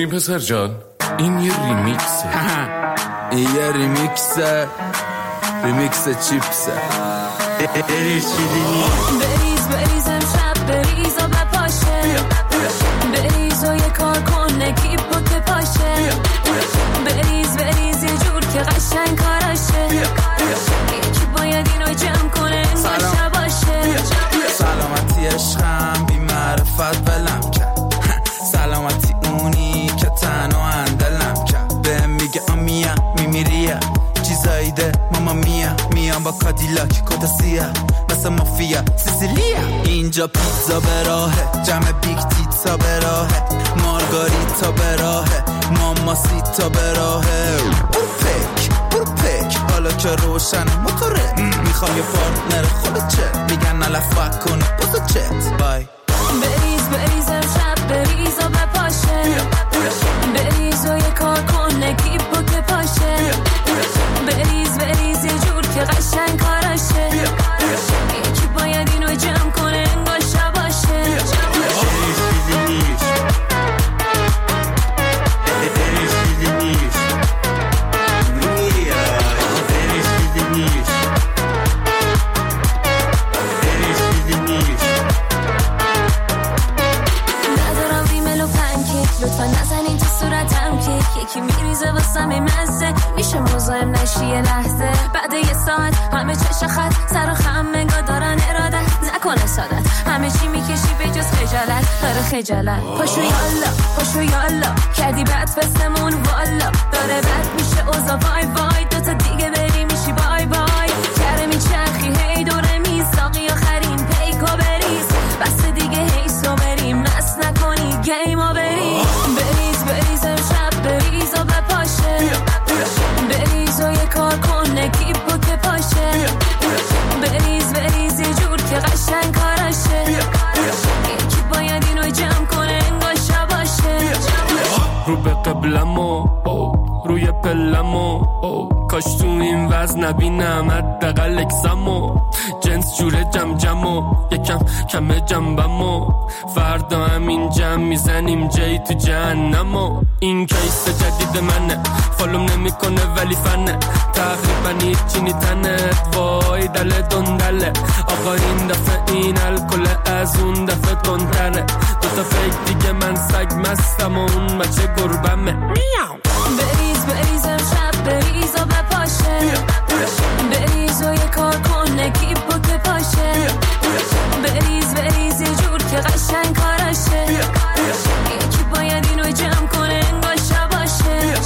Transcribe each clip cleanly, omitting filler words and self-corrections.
ببین پسر جان این یه ریمیکسه. این یه ریمیکسه، ریمیکس چیپسه. بریز بریز امشب بریز و بپاشه، بریز و یه کار کن نگیب بود بپاشه، بریز بریز یه جور که قشنگ کاراشه، یکی باید اینو جمع کنه انگاشه باشه. سلامتی عشقم بی معرفت بلم کرد، سلامتی اونی که تنها اندلم کرد. بهم میگه آمیا میمیریه چیزایی ده ماما میام با کادیلاک کتاسیه مثل مافیا سیسیلیا. اینجا پیتزا به راهه، جمع بیگ تیتزا به راهه، مارگاریتا به راهه، ماماسیتا به راهه. برو پک حالا که روشنه موتوره، میخوام یه پارتنر خودت چه میگن نلفت کنه بزا چت بای. بریز بریز امشب بریز و بپاشه، بریز و یه کار کن نگیب بود بپاشه، بریز بریز یه جور که قشنگ کاراشه، یکی باید اینو جمع کنه انگاشه باشه. ندارم ریمل و پنکیک، لطفا نزنین تو صورتم که یکی میریزه واسم مزه، میشه مزاحم نشی یه لحظه. بعد یه ساعت همه چش خط سر و خم منگا دارن ارادت نکنه سادت، همه چی میکشی به جز خجالت. داره خجالت پاشو یالا کردی بد پسمون والا، داره بد میشه اوزا وای وای، دوتا دیگه بری میشی بای بای. کره میچرخی هی دوره میساقی آخرین پیکو بریز، بس دیگه هیسو بریم نس نکنی گیمو بریز. بریز بریز امشب بریز و بپاشه، بریز و یه کار کن نگیب بود که پاشه، بریز بریز یه جور که قشنگ کاراشه، یکی باید اینو جمع کنه انگاشه باشه. رو به قبلمو روی پلمو کاش تو این وزن نبینم حداقل اکسمو، جنس جوره جمجمو یکم کمه جنبمو، فردا همین جمع میزنیم جای تو جهنمو. این کیس جدید منه فالوم نمیکنه ولی فنه، تقریبا هیچی نیتنت وای دل دندله. آقا این دفعه این الکل از اون دفعه تندره، دوتا فکر دیگه من سگ مستم و اون بچه گربمه. بریز بریز امشب بریز و بپاشه، بریز و یه کار کن نگیب بود بپاشه، بریز بریز یه جور که قشنگ کاراشه، یکی باید اینو جمع کنه انگاشه باشه.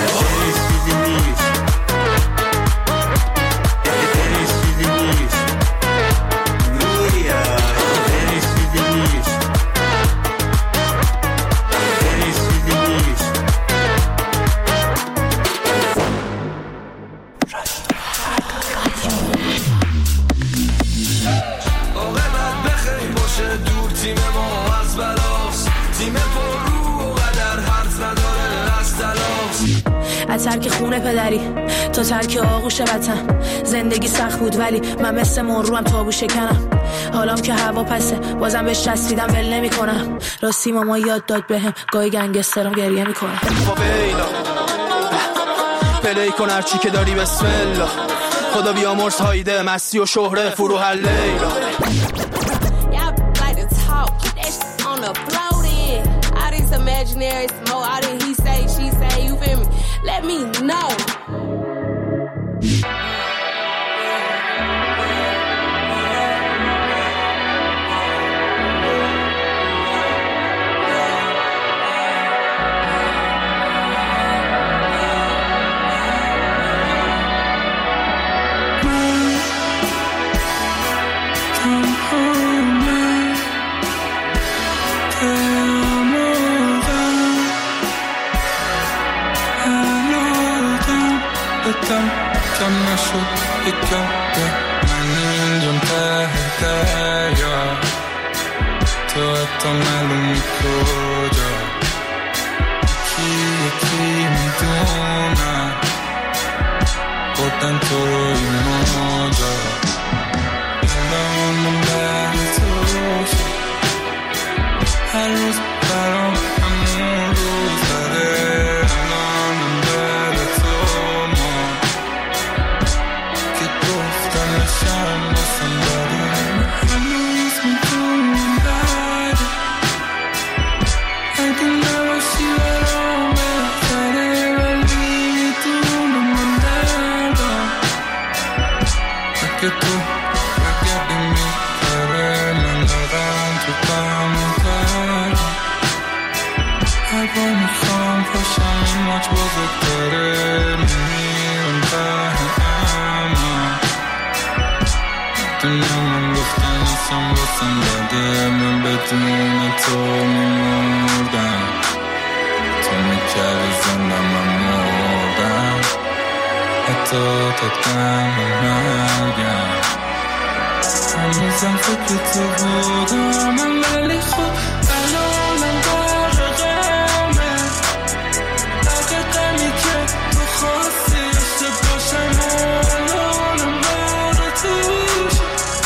ترک خونه پدری تا ترک آغوش وطن، زندگی سخت بود ولی من مثل مروم تابو شکنم، حالام که هوا پسه بازم بهش چسبیدم ول نمی کنم. راستی ماما یاد داد بهم گاهی گنگسترم گریه میکنه. پلی کن هرچی که داری بسم الله، خدا بیامرز هایده مستی و شهره فروح لیلا. Imaginary smoke, all that he say, she say, you feel me? Let me know. گفتن نیستم واسم بده، من بدون تو میمردم، تو میکردی زندم من مردم، حتی تا دم مرگم هنوزم فکر تو بودم من، ولی خب الانم غرقمه، غرقمی که تو خواستی داشته باشم، الانم برا توش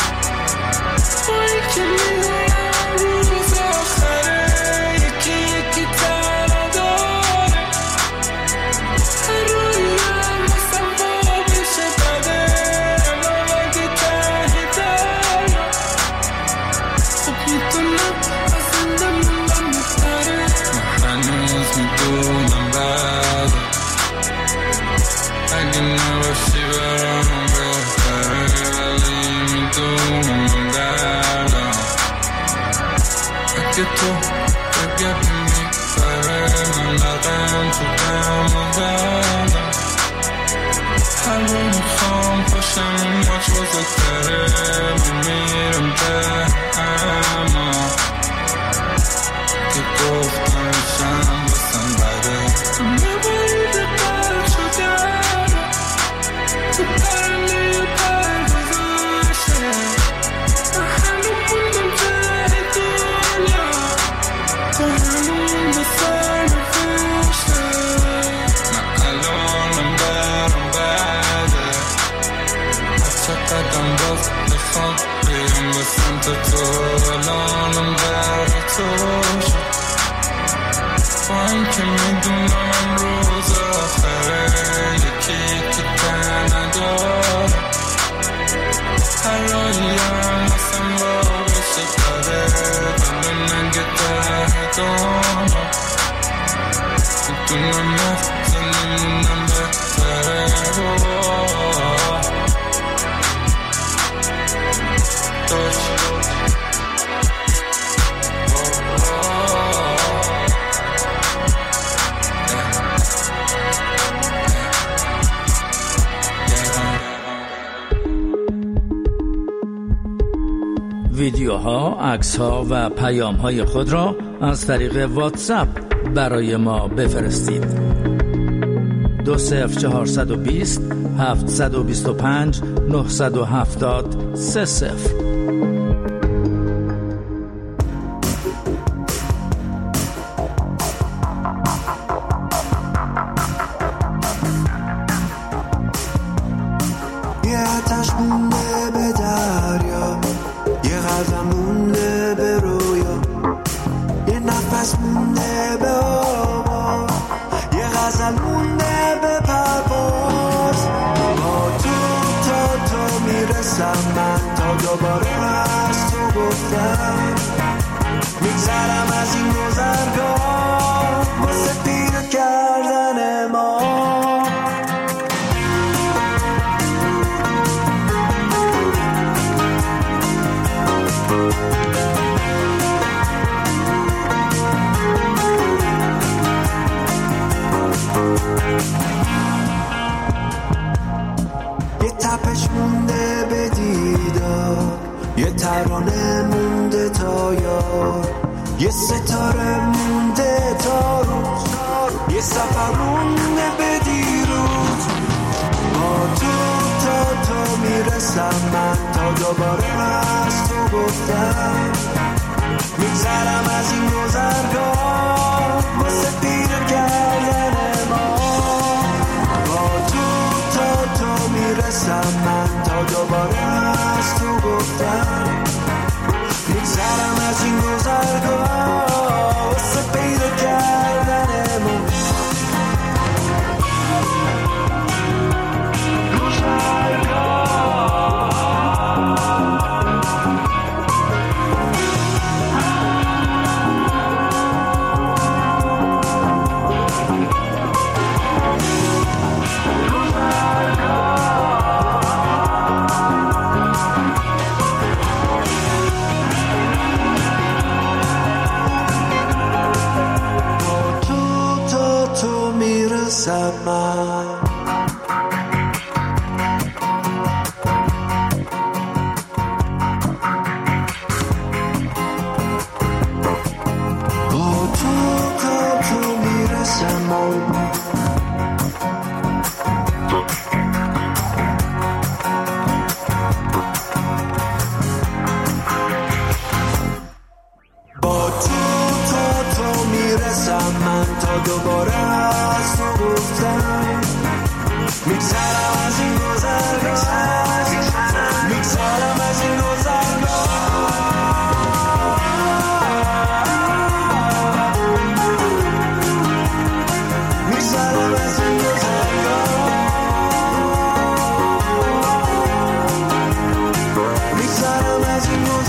بایی که میدونم روز آخره یکی تنها داره، هر رویم مثل با بشه بده، الان اگه ته دریا خب میتونم از زنده موندم بهتره، من هنوز میدونم بده، اگه نباشی برام بهتره، ولی میدونم دردم، اگه تو بگردی میبره، من لقم تو دم و دردم، هر رو میخوام پاشم این ماچ بزرگتره، میمیرم ده اما که گفتم شم بسم بده، تو نباید قلب شدم، تو پرلی پر گذاشته، من هنو موندم ته دنیا، تو همون به سر نفشته، من الانم برام بده، از چقدرم باز بخوام بریم به سمت تو، الانم برا تو شد، با این که میدونم روز آخره یکی تنها داره، هر راهیم مثل با بشه بده، دلم نگه ته دانم، میدونم نفت نمونم بهتره، ویدیوها، عکس‌ها و پیام‌های خود را از طریق واتساپ برای ما بفرستید. 20420 725 970 30.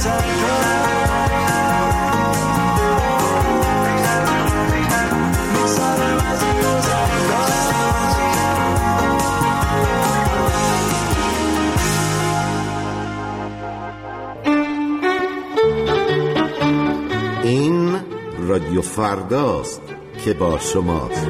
این رادیو فرداست که با شماست.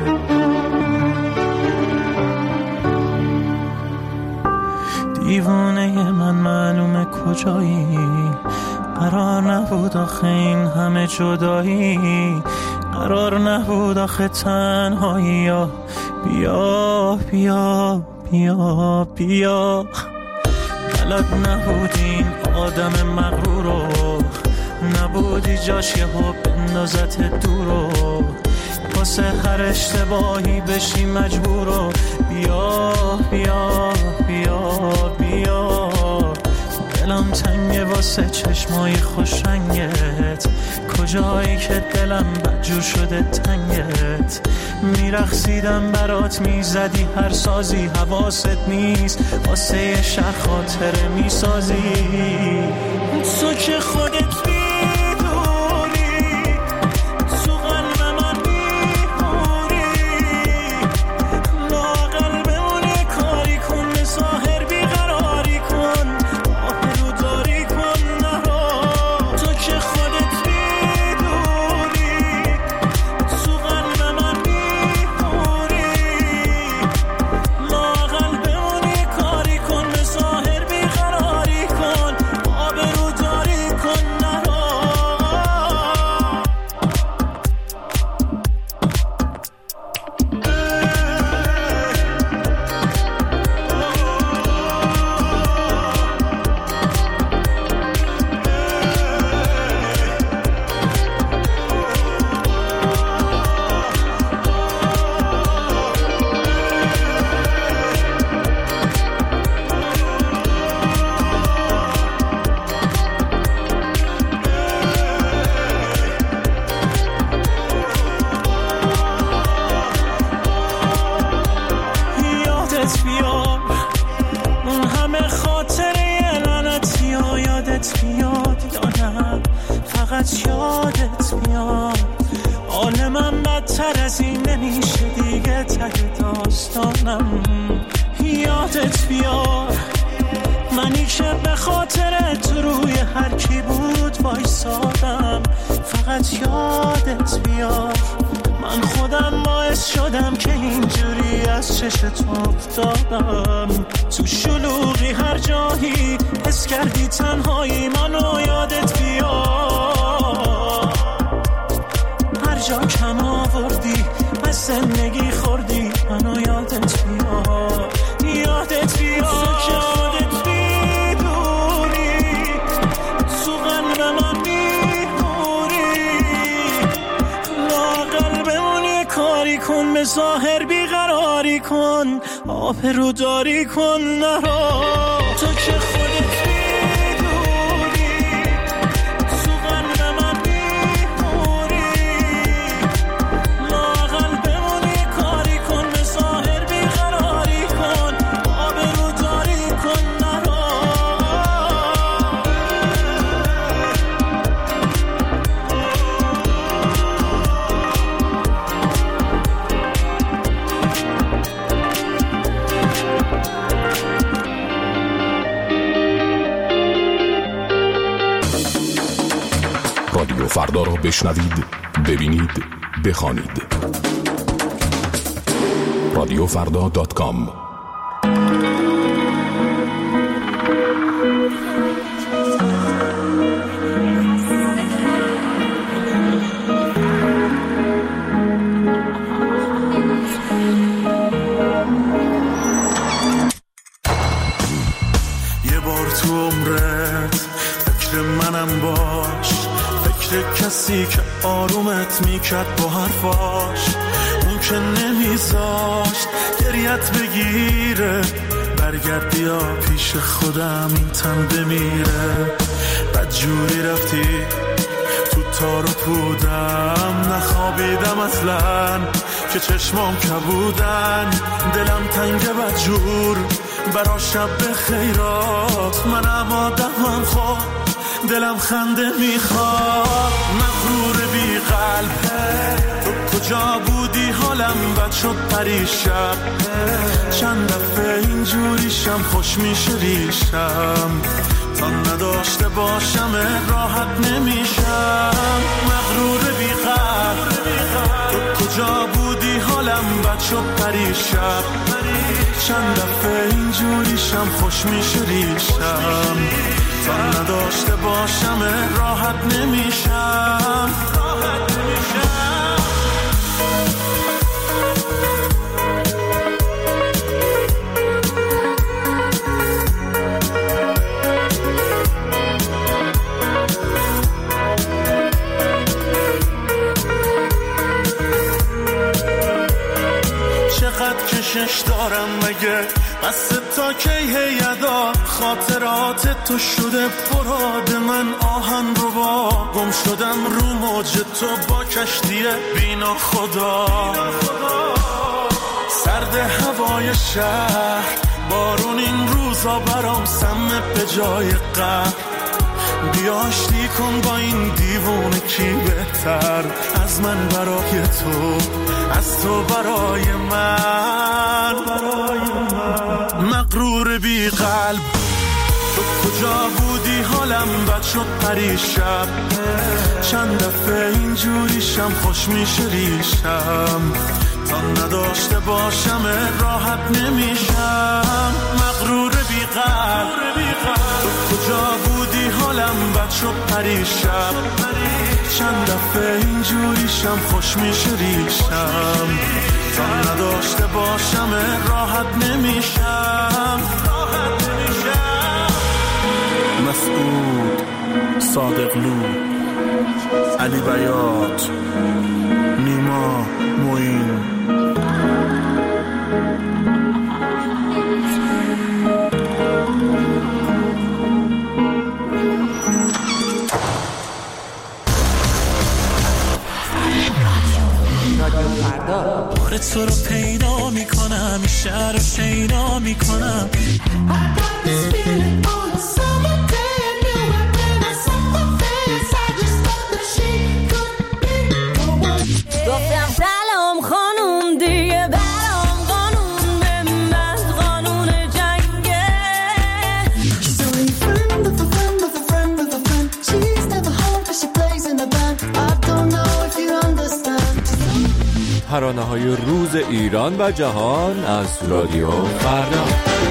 دیوانه من معلومه کجایی، قرار نبود آخه این همه جدایی، قرار نبود آخه تنهایی. یا بیا بیا بیا بیا، بلد نبود این آدم مغرورو، نبودی جاش یهو بندازت دورو، واسه هر اشتباهی بشی مجبورو. بیا بیا بیا بیا، دلم تنگه واسه چشمای خوش رنگت، کجایی که دلم بدجور شده تنگت. میرقصیدم برات میزدی هر سازی، حواست نیست واسه یه شهر خاطره میسازی. تو که خودت یادت بیار منی که به خاطر تو روی هر کی بود وایسادم. فقط یادت بیار من خودم باعث شدم که اینجوری از چشت افتادم. تو شلوغی هر جایی حس کردی تنهایی منو یادت بیار. هر جا کم آوردی از زندگی خوردی منو یادت بیار. یادت بیار که خودت بیدوری تو قلب من میموری. لااقل بمون یه کاری کن به ظاهر بیقراری کن آبرو داری کن نرا. تو که خودت رادیو فردا را بشنوید، ببینید، بخوانید. radiofrda.com. یه بار تو عمرت فکر منم باش، فکر کسی که آرومت میکرد با حرفاش، اون که نمیذاشت گریت بگیره. برگرد بیا پیش خودم این تن بمیره. بدجوری رفتی تو تار و پودم، نخوابیدم اصلا که چشمام کبودن. دلم تنگ بدجور برا شب خیرات، منم آدمم خب دلم خنده میخواد، مغرور بی قلبه. تو کجا بودی حالم بد شد پریشب، چند دفعه اینجوریشم خوش میشه ریشم، تا نداشته باشم راحت نمیشم. مغرور بی قلب، تو کجا بودی حالم بد شد پریشب، چند دفعه اینجوریشم خوش میشه ریشم، تا نداشته باشم راحت نمیشم. کشش دارم مگه بس تا کی هیدا، خاطرات تو شده فراد من آهن رو با، گم شدم رو موج تو با کشتی بینا خدا. سرد هوای شهر، بارون این روزا برام سمه به جای قهر. بیا آشتی کن با این دیوونه، کی بهتر از من برای تو، از تو برای من. مغرور بی قلب، تو کجا بودی حالم بد شد پریشب، چند دفعه اینجوریشم خوش میشه ریشم، تا نداشته باشم راحت نمیشم. مغرور بی قلب، تو کجا بودی حالم بد شد پریشب، چند دفعه اینجوریشم خوش میشه ریشم، تا نداشته باشم راحت نمیشم. مسعود، صادقلو، علی بیات، نیما، معین. بار تو رو پیدا میکنم، این شهر رو شیدا میکنم. گفتم سلام خانوم، دیگه برام قانون به من قانون جنگه. She's only a friend of a friend of a friend of a friend. She's never home but she plays in a band. I don't know if you understand. ترانه‌های روز ایران و جهان از رادیو فردا.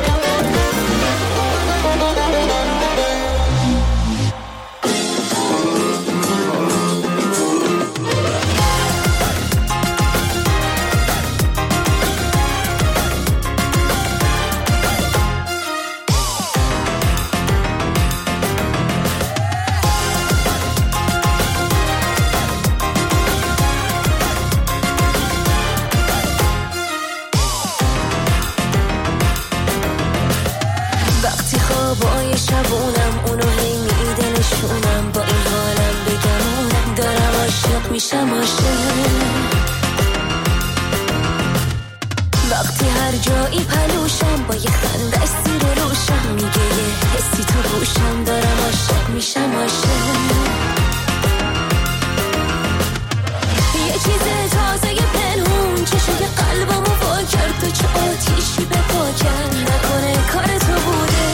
خوابای شبونم اونو هی میده نشونم، با این حالم بگمونم دارم عاشق میشم عاشق. وقتی هر جایی پلوشم با یه خنده سیر روشم، میگه یه حسی تو گوشم دارم عاشق میشم عاشق. یه چیز تازه یه پنهون چشای قلبمو وا کرد، تو چه آتیشی به پا کرد، نکنه کار تو بوده،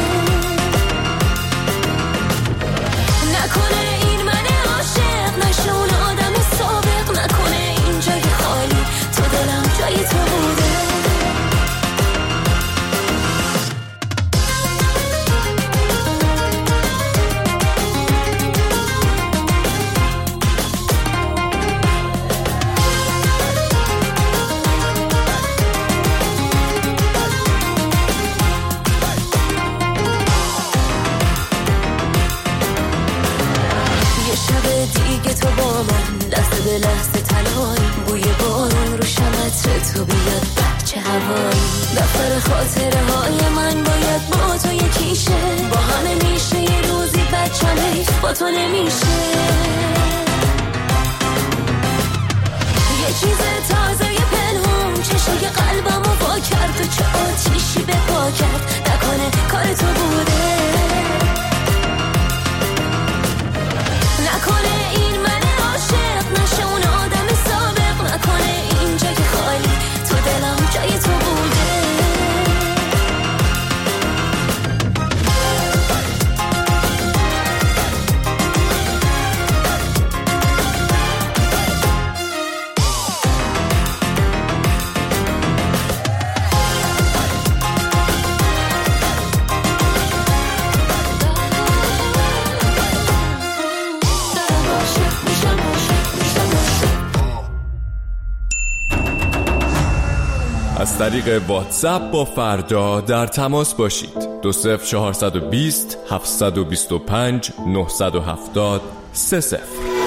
نکنه این من عاشق نشه اون آدم سابق، نکنه این جای خالی تو دلم جای تو بوده. دیگه تو با من لحظه به لحظه تلایی، بوی بارون رو شمتر تو بیاد بچه هوایی، دفتر خاطره های من باید با تو یکیشه، با همه میشه یه روزی بچم حیف با تو نمیشه. یه چیز تازه یه پنهون چشای قلبمو وا کرد، و چه آتیشی به پا کرد، نکنه کار تو بوده، از طریق واتساپ با فردا در تماس باشید. 20420 725 970 30.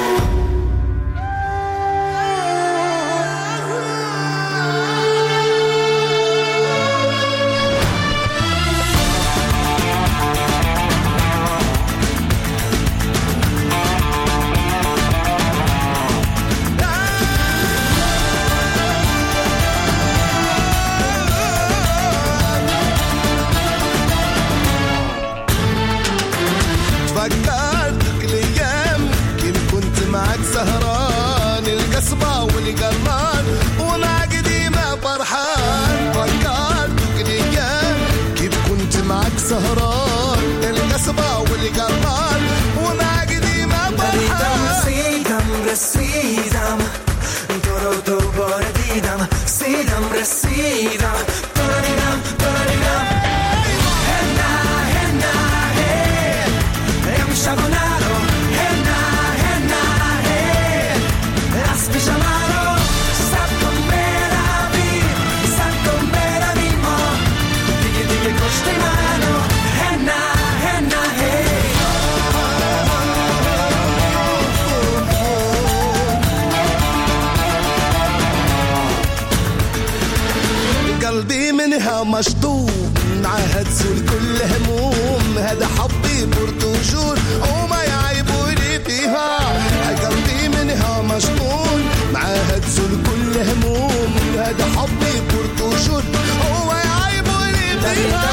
قلبي منها مشطوب معها تزول كل هموم هذا حبي برتجول وما يعيبوني فيها قلبي منها مشطوب معها تزول كل هموم هذا حبي برتجول وما يعيبوني فيها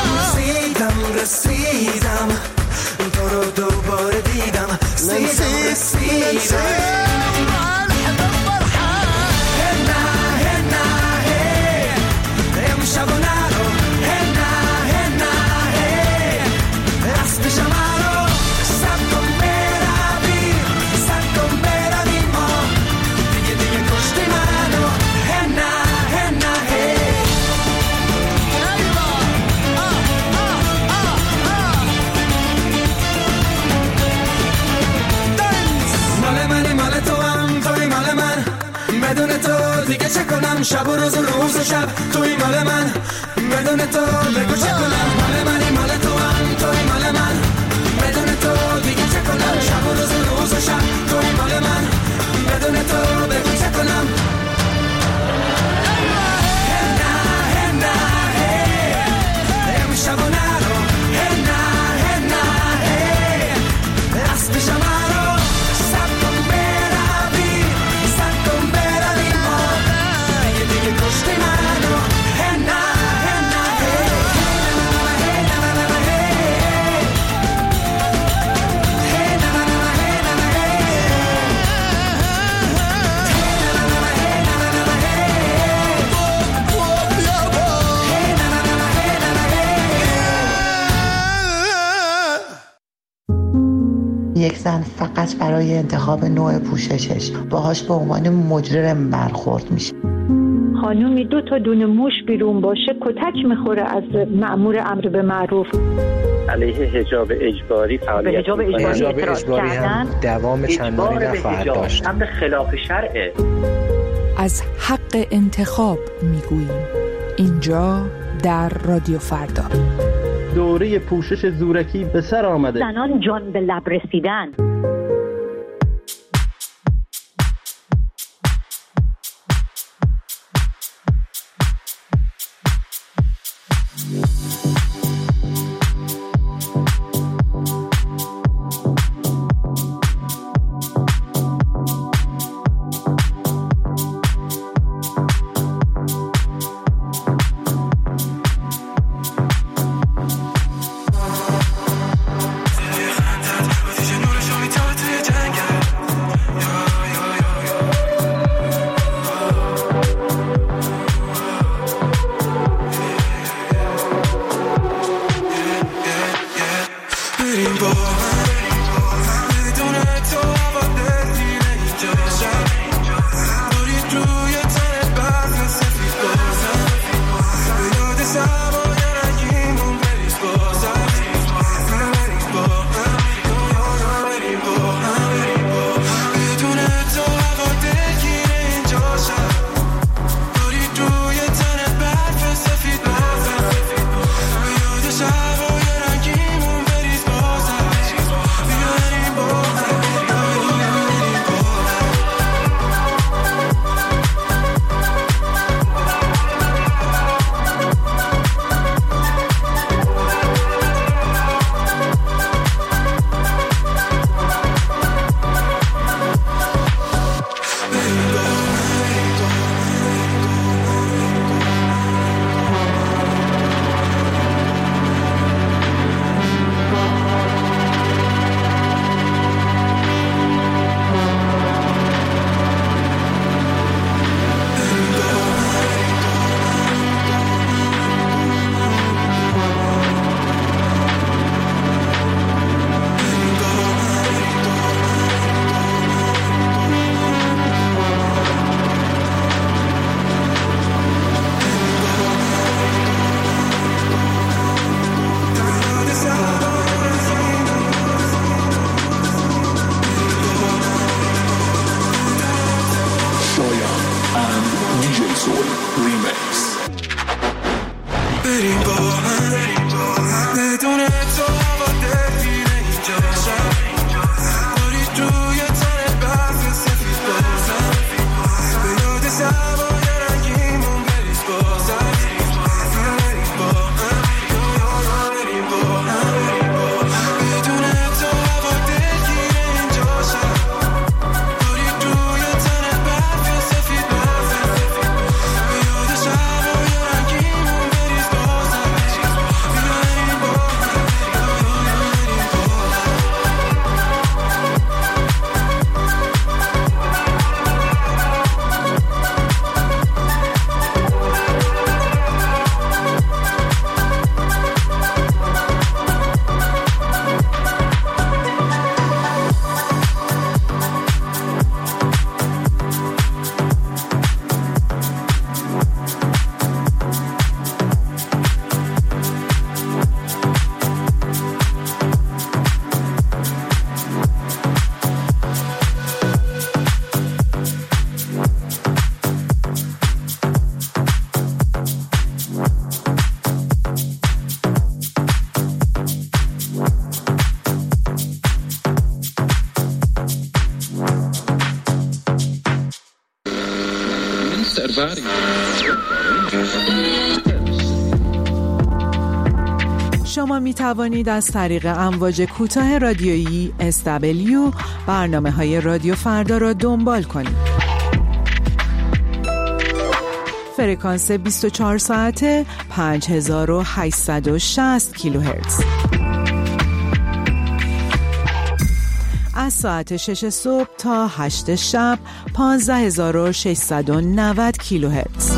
رسیدم تو رو دوباره دیدم رسیدم چه کنم شب و روز و روز و شب توی مال من بدون تو بگو چه کنم مال منی مال تو هم توی مال من بدون تو دیگه چه کنم شب و روز و روز و شب توی مال من بدون تو بگو چه کنم امشب و نرو اسب شما سب کن بروی سب کن بروی ما دیگه کشتی منو یک زن فقط برای انتخاب نوع پوششش باهاش به عنوان مجرم برخورد میشه. خانومی 2 تا دونه موش بیرون باشه کتک میخوره از مأمور امر به معروف. علیه حجاب اجباری فعالیت حجاب اجباری هم دوام چندانی نخواهد داشت. امر خلاف شرعه. از حق انتخاب میگوییم اینجا در رادیو فردا. دوره پوشش زورکی به سر آمده. زنان جان به لب رسیدن. نور شما می توانید از طریق امواج کوتاه رادیویی SW برنامه‌های رادیو فردا را دنبال کنید. فرکانس 24 ساعته 5860 کیلوهرتز. از ساعت 6 صبح تا 8 شب 15690 کیلوهرتز.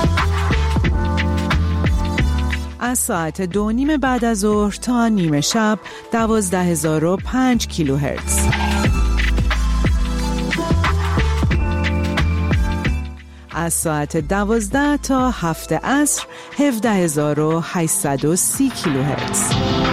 از ساعت 2:30 بعد از ظهر تا نیمه شب 12005 کیلوهرتز. از ساعت 12 تا 7 عصر 17830 کیلوهرتز.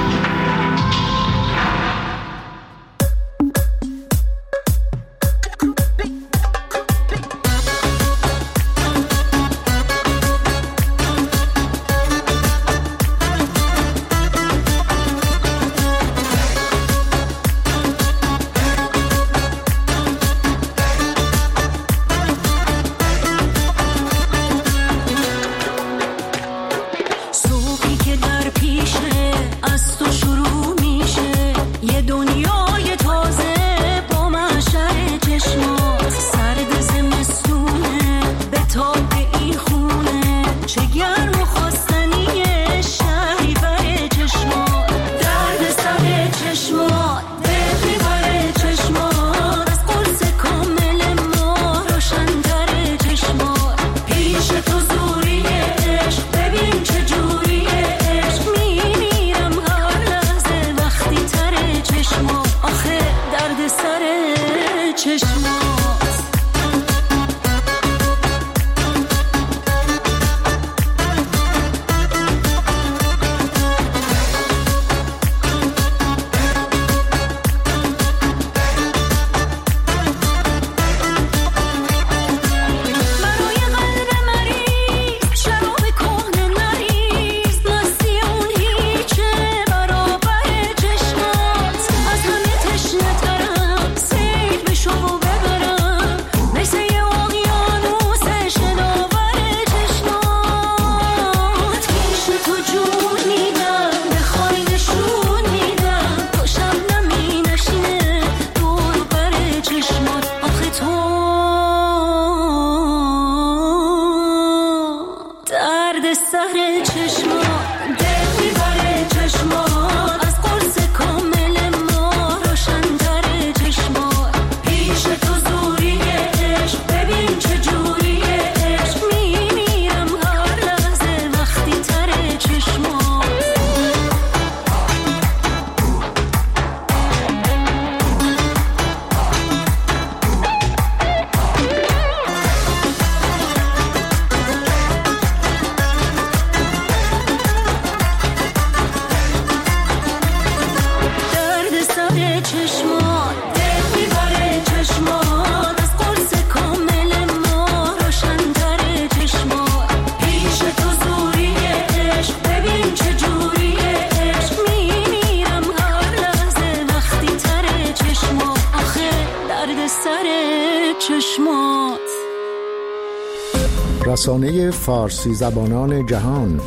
رسانه فارسی زبانان جهان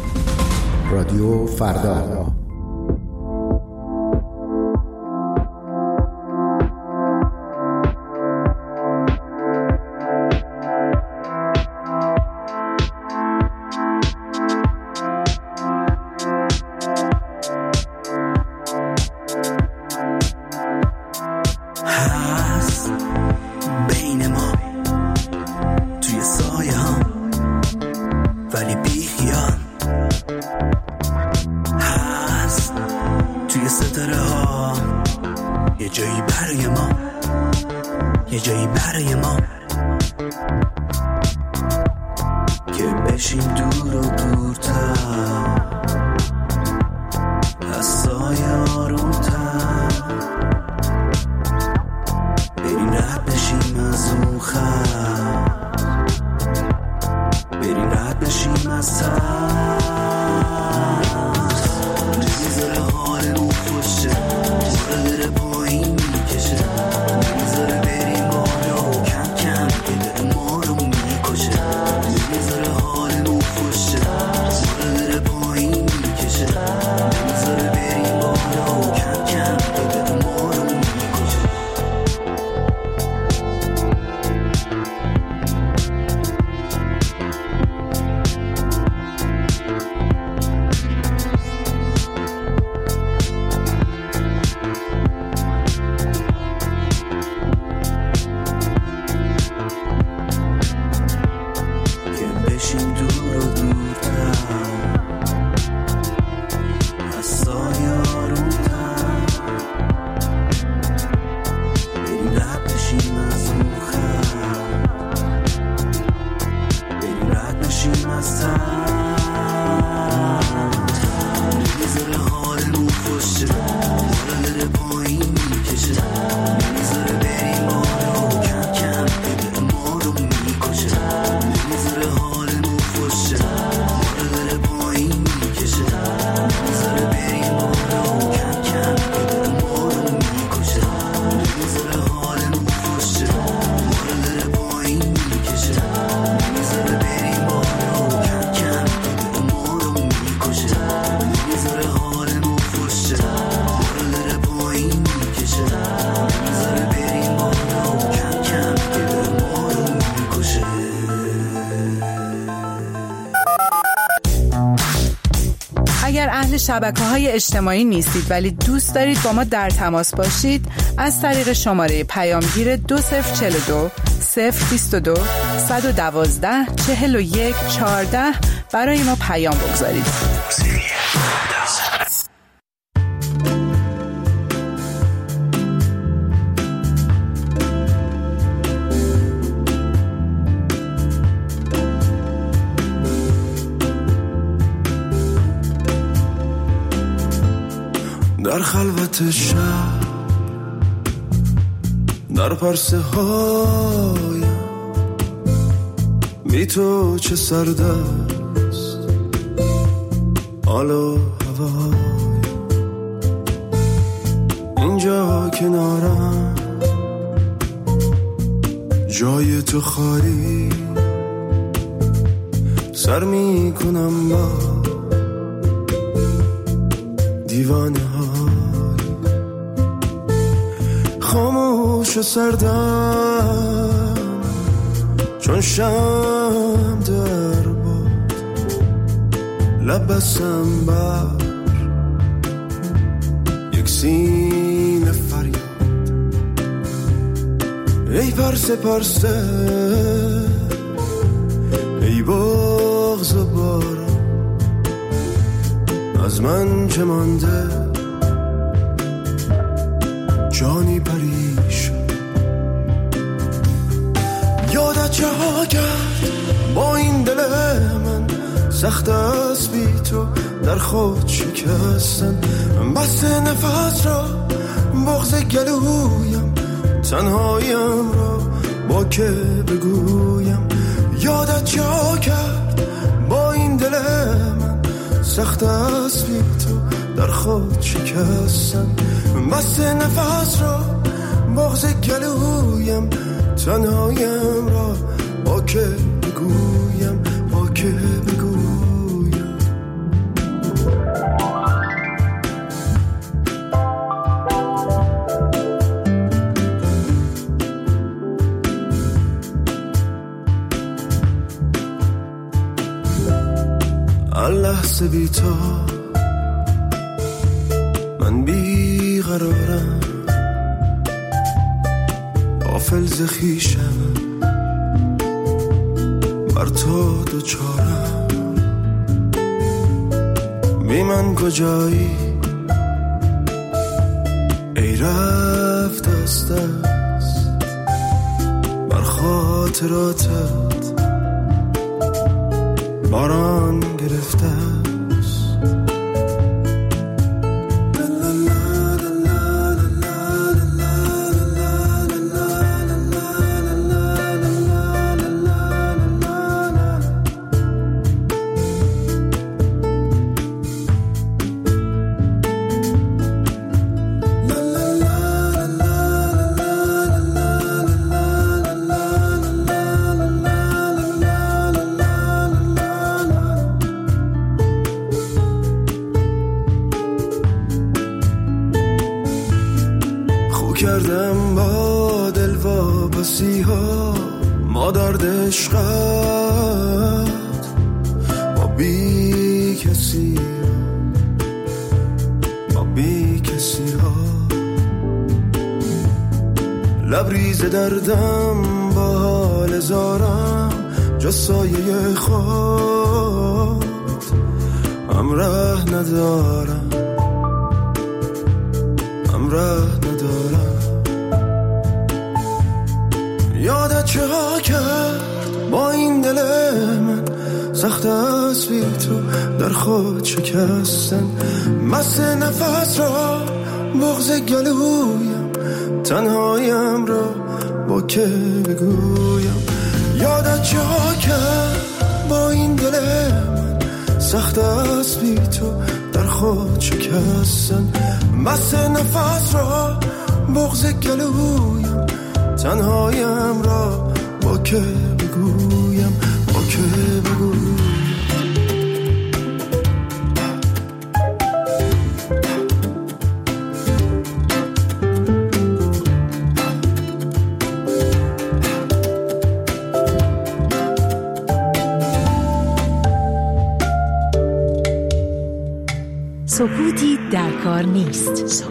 رادیو فردا. شبکه‌های اجتماعی نیستید ولی دوست دارید با ما در تماس باشید، از طریق شماره پیامگیر 2042 022 112 41 14 برای ما پیام بگذارید. در خلوت شب، در پرسه هایم، بی تو چه سرد است حال و هوایم. اینجا کنارم جای تو خالی، سر می کنم با دیوانه های خاموش و سردم، چون شم در باد لب بستم بر یک سینه فریاد. ای پرسه پرسه، ای بغض و باران، از من چه مانده جانی پریشان. یادت چه ها کرد با این دل من، سخت است بی تو در خود شکستن. بس نفس را بغض گلویم، تنهایم را با که بگویم. یادت چه ها کرد با این دل من، سخت است بی تو در خود شکستن. بس نفس را بغض گلویم، تنهایم را با که بگویم، با که بگویم. لحظه بی تو من بی قرارم، غافل ز خویشم، بر تو دوچارم. بی من کجایی ای رفت دست دست، بر خاطراتت باران گرفته است. کردم با دل وابسی ها، ما درد عشقت با بی کسی ها، با بی کسی ها. لبریز دردم با حال زارم، جز سایه خود همراه ندارم، همراه ندارم. یادت چه ها کرد با این دل من، سخت است بی تو در خود شکستن. مست نفس را بغض گلویم، تنهایم را با که بگویم. یادت چه ها کرد با این دل من، سخت است بی تو در خود شکستن. مست نفس را بغض گلویم، تنهایم را با که بگویم، با که بگویم. در کار نیست.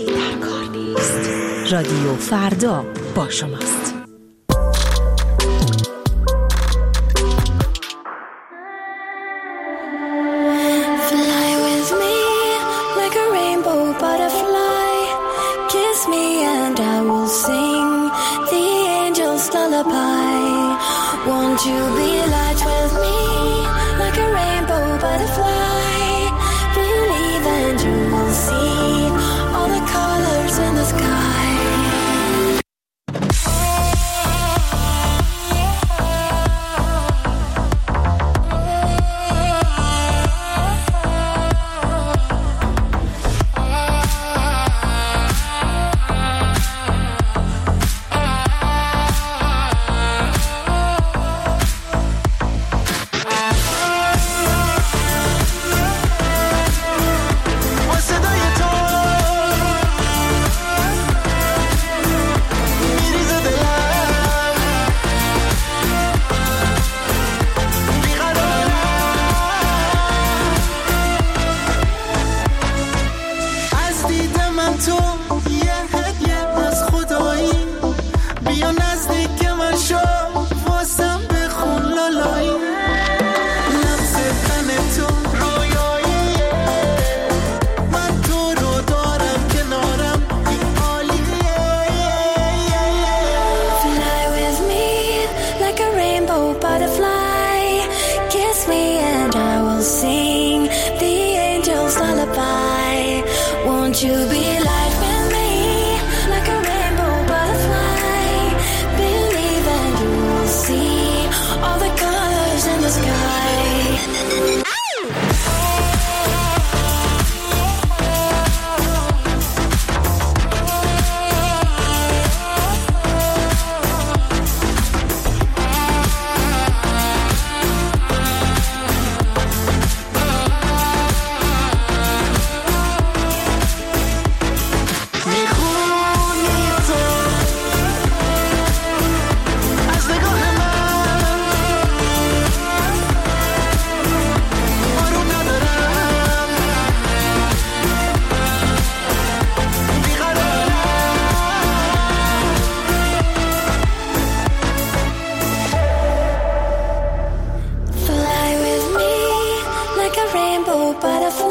رادیو فردا با شماست. Won't you be light with me, like a rainbow butterfly? Believe and you will see all the colors in the sky.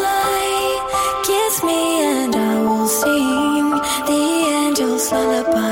Butterfly, kiss me and I will sing the angel's lullaby.